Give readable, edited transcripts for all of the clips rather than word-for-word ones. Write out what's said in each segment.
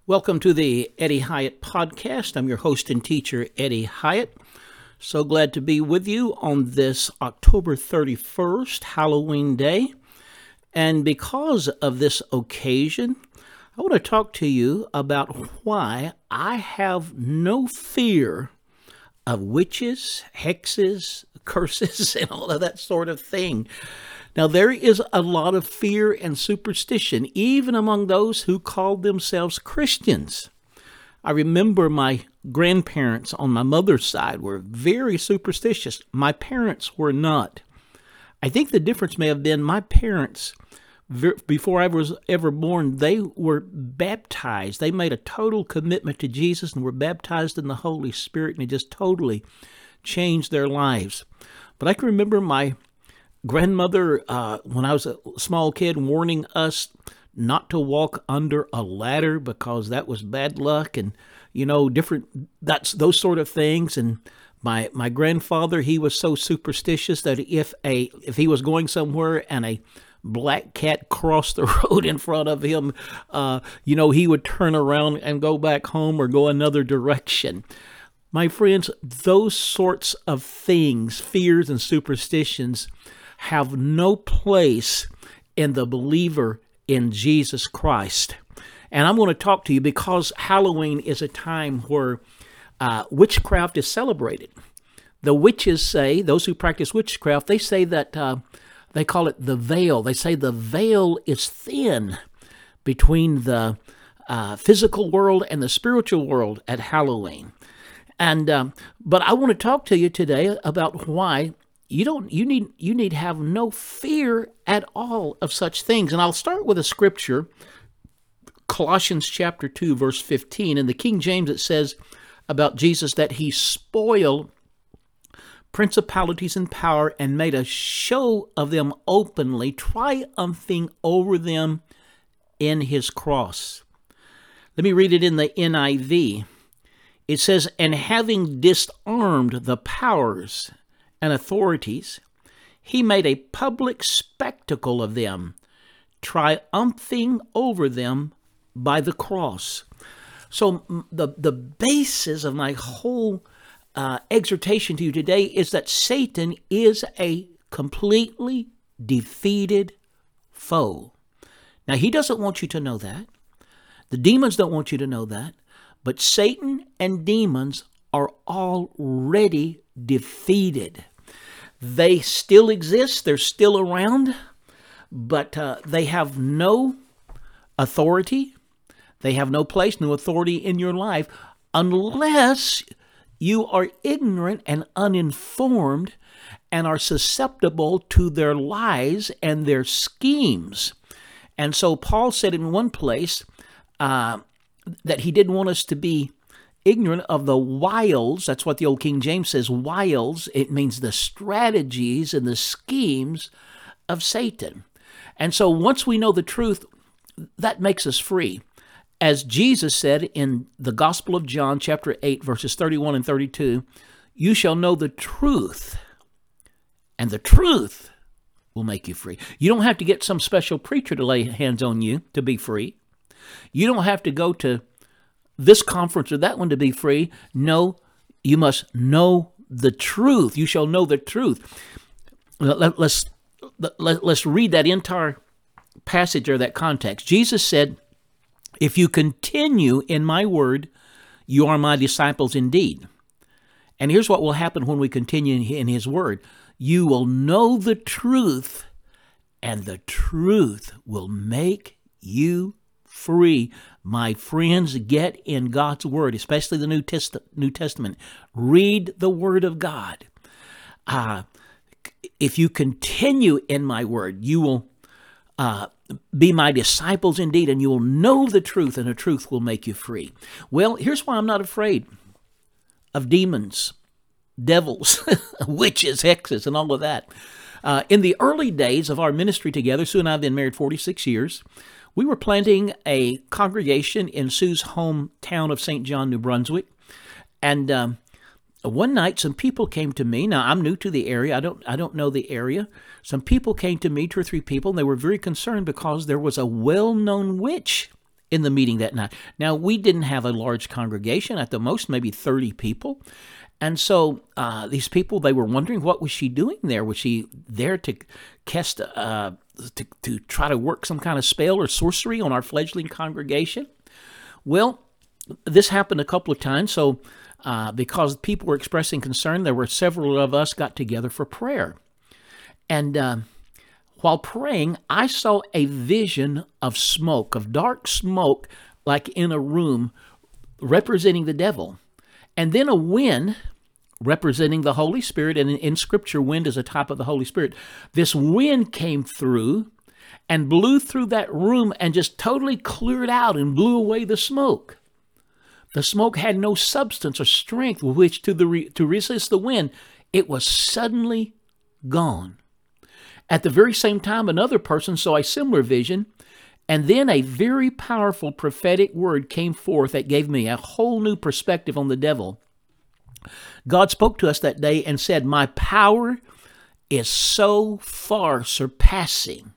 Welcome to the Eddie Hyatt Podcast. I'm your host and teacher, Eddie Hyatt. So glad to be with you on this October 31st, Halloween Day. And because of this occasion, I want to talk to you about why I have no fear of witches, hexes, curses, and all of that sort of thing. Now, there is a lot of fear and superstition, even among those who call themselves Christians. I remember my grandparents on my mother's side were very superstitious. My parents were not. I think the difference may have been my parents, before I was ever born, they were baptized. They made a total commitment to Jesus and were baptized in the Holy Spirit, and it just totally changed their lives. But I can remember my grandmother, when I was a small kid, warning us not to walk under a ladder because that was bad luck, and those sort of things. And my grandfather, he was so superstitious that if he was going somewhere and a black cat crossed the road in front of him, he would turn around and go back home or go another direction. My friends, those sorts of things, fears and superstitions, have no place in the believer in Jesus Christ. And I'm going to talk to you because Halloween is a time where witchcraft is celebrated. The witches say, those who practice witchcraft, they say that they call it the veil. They say the veil is thin between the physical world and the spiritual world at Halloween. And but I want to talk to you today about why you need to have no fear at all of such things. And I'll start with a scripture, Colossians chapter 2, verse 15. In the King James, it says about Jesus that he spoiled principalities and power and made a show of them openly, triumphing over them in his cross. Let me read it in the NIV. It says, and having disarmed the powers and authorities, he made a public spectacle of them, triumphing over them by the cross. So the basis of my whole exhortation to you today is that Satan is a completely defeated foe. Now, he doesn't want you to know that. The demons don't want you to know that. But Satan and demons are already defeated. They still exist, they're still around, but they have no authority, they have no place, no authority in your life unless you are ignorant and uninformed and are susceptible to their lies and their schemes. And so Paul said in one place that he didn't want us to be ignorant of the wiles. That's what the old King James says, wiles. It means the strategies and the schemes of Satan. And so once we know the truth, that makes us free. As Jesus said in the Gospel of John, chapter 8, verses 31 and 32, you shall know the truth, and the truth will make you free. You don't have to get some special preacher to lay hands on you to be free. You don't have to go to this conference or that one to be free. No, you must know the truth. You shall know the truth. Let's read that entire passage or that context. Jesus said, if you continue in my word, you are my disciples indeed. And here's what will happen when we continue in his word. You will know the truth, and the truth will make you free. My friends, get in God's word, especially the New Testament. Read the word of God. If you continue in my word, you will be my disciples indeed, and you will know the truth, and the truth will make you free. Well, here's why I'm not afraid of demons, devils, witches, hexes, and all of that. In the early days of our ministry together, Sue and I have been married 46 years, we were planting a congregation in Sue's hometown of St. John, New Brunswick. And one night, some people came to me. Now, I'm new to the area. I don't know the area. Some people came to me, 2 or 3 people, and they were very concerned because there was a well-known witch in the meeting that night. Now, we didn't have a large congregation, at the most maybe 30 people. And so these people, they were wondering, what was she doing there? Was she there to cast, to try to work some kind of spell or sorcery on our fledgling congregation? Well, this happened a couple of times. So because people were expressing concern, there were several of us got together for prayer. And while praying, I saw a vision of smoke, of dark smoke, like in a room representing the devil. And then a wind representing the Holy Spirit, and in Scripture, wind is a type of the Holy Spirit. This wind came through and blew through that room and just totally cleared out and blew away the smoke. The smoke had no substance or strength with which to resist the wind. It was suddenly gone. At the very same time, another person saw a similar vision, and then a very powerful prophetic word came forth that gave me a whole new perspective on the devil. God spoke to us that day and said, "My power is so far surpassing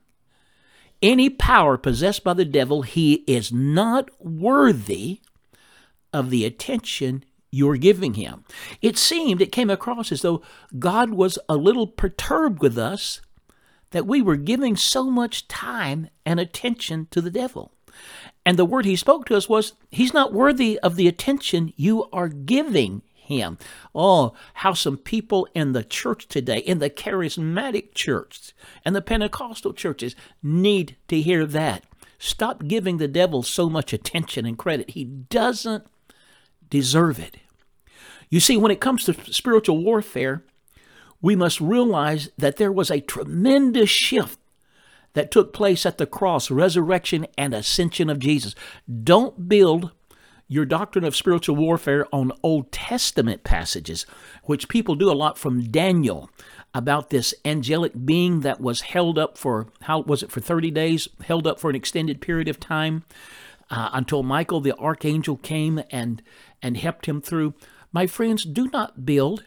any power possessed by the devil. He is not worthy of the attention you're giving him." It came across as though God was a little perturbed with us that we were giving so much time and attention to the devil. And the word he spoke to us was, he's not worthy of the attention you are giving him. Oh, how some people in the church today, in the charismatic church and the Pentecostal churches, need to hear that. Stop giving the devil so much attention and credit. He doesn't deserve it. You see, when it comes to spiritual warfare, we must realize that there was a tremendous shift that took place at the cross, resurrection, and ascension of Jesus. Don't build your doctrine of spiritual warfare on Old Testament passages, which people do a lot from Daniel, about this angelic being that was held up for, for 30 days, held up for an extended period of time, until Michael the archangel came and helped him through. My friends, do not build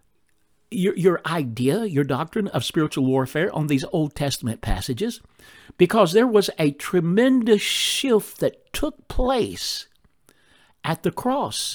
your doctrine of spiritual warfare on these Old Testament passages, because there was a tremendous shift that took place at the cross.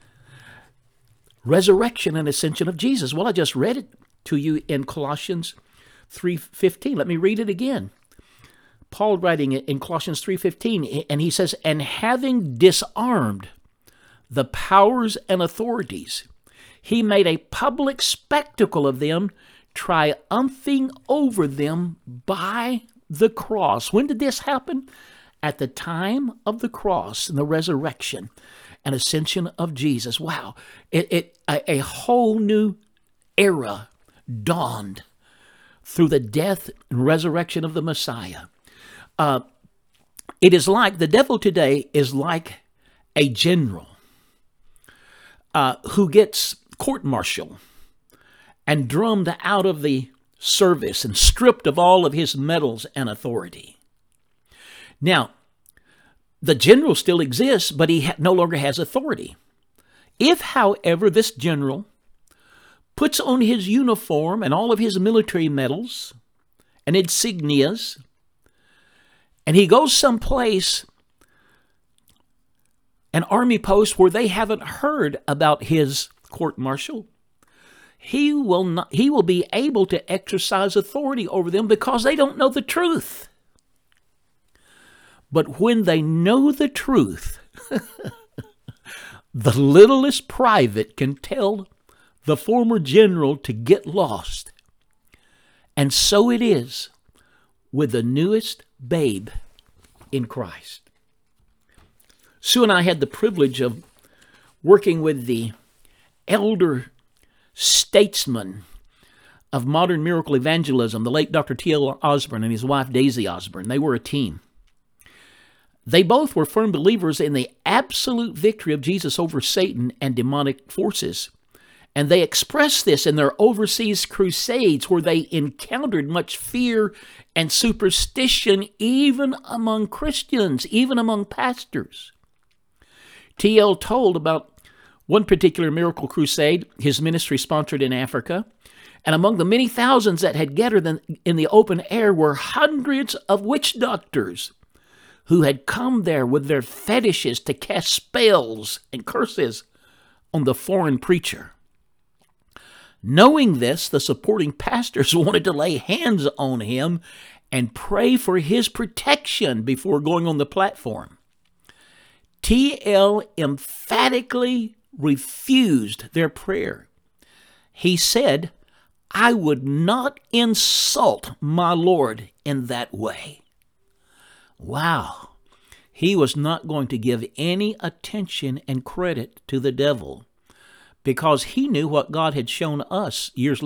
Resurrection and ascension of Jesus. Well, I just read it to you in Colossians 3:15. Let me read it again. Paul writing it in Colossians 3:15, and he says, "And having disarmed the powers and authorities, he made a public spectacle of them, triumphing over them by the cross." When did this happen? At the time of the cross and the resurrection and ascension of Jesus. Wow. A whole new era dawned through the death and resurrection of the Messiah. It is like, the devil today is like a general who gets court-martialed and drummed out of the service and stripped of all of his medals and authority. Now, the general still exists, but he no longer has authority. If, however, this general puts on his uniform and all of his military medals and insignias, and he goes someplace, an army post where they haven't heard about his court-martial, he will be able to exercise authority over them because they don't know the truth. But when they know the truth, the littlest private can tell the former general to get lost. And so it is with the newest babe in Christ. Sue and I had the privilege of working with the elder statesman of modern miracle evangelism, the late Dr. T.L. Osborne and his wife Daisy Osborne. They were a team. They both were firm believers in the absolute victory of Jesus over Satan and demonic forces. And they expressed this in their overseas crusades, where they encountered much fear and superstition even among Christians, even among pastors. T.L. told about one particular miracle crusade his ministry sponsored in Africa, and among the many thousands that had gathered in the open air were hundreds of witch doctors who had come there with their fetishes to cast spells and curses on the foreign preacher. Knowing this, the supporting pastors wanted to lay hands on him and pray for his protection before going on the platform. T.L. emphatically refused their prayer. He said, "I would not insult my Lord in that way." Wow. He was not going to give any attention and credit to the devil because he knew what God had shown us years.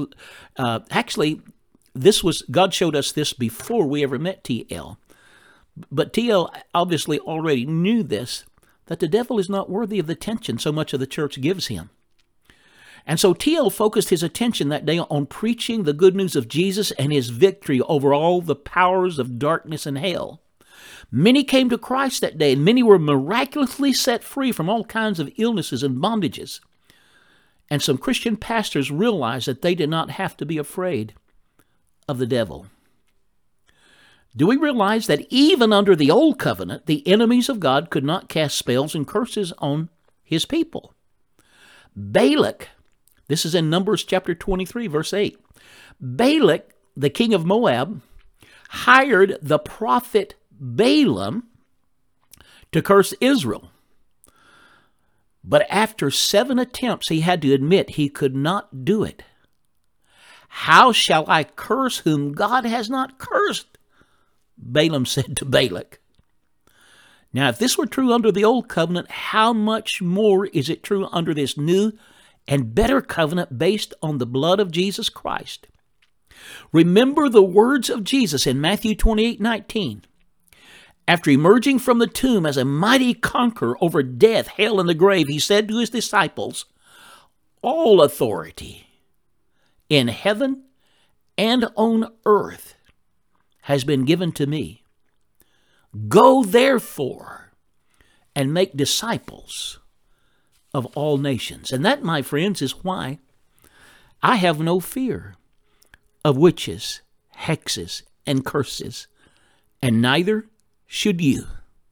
God showed us this before we ever met T.L. But T.L. obviously already knew this, that the devil is not worthy of the attention so much of the church gives him. And so T.L. focused his attention that day on preaching the good news of Jesus and his victory over all the powers of darkness and hell. Many came to Christ that day, and many were miraculously set free from all kinds of illnesses and bondages. And some Christian pastors realized that they did not have to be afraid of the devil. Do we realize that even under the old covenant, the enemies of God could not cast spells and curses on his people? Balak, this is in Numbers chapter 23, verse 8. Balak, the king of Moab, hired the prophet Balaam to curse Israel. But after 7 attempts, he had to admit he could not do it. "How shall I curse whom God has not cursed?" Balaam said to Balak. Now, if this were true under the old covenant, how much more is it true under this new and better covenant based on the blood of Jesus Christ? Remember the words of Jesus in Matthew 28:19. After emerging from the tomb as a mighty conqueror over death, hell, and the grave, he said to his disciples, "All authority in heaven and on earth has been given to me. Go therefore and make disciples of all nations." And that, my friends, is why I have no fear of witches, hexes, and curses, and neither should you.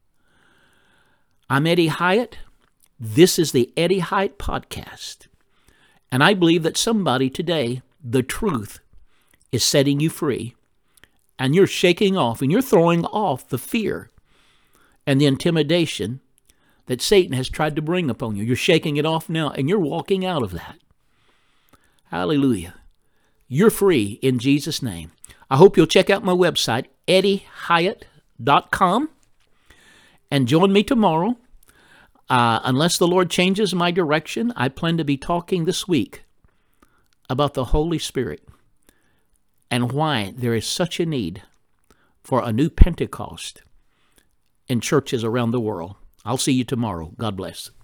I'm Eddie Hyatt. This is the Eddie Hyatt Podcast. And I believe that somebody today, the truth, is setting you free. And you're shaking off and you're throwing off the fear and the intimidation that Satan has tried to bring upon you. You're shaking it off now and you're walking out of that. Hallelujah. You're free in Jesus' name. I hope you'll check out my website, eddiehyatt.com, and join me tomorrow. Unless the Lord changes my direction, I plan to be talking this week about the Holy Spirit and why there is such a need for a new Pentecost in churches around the world. I'll see you tomorrow. God bless.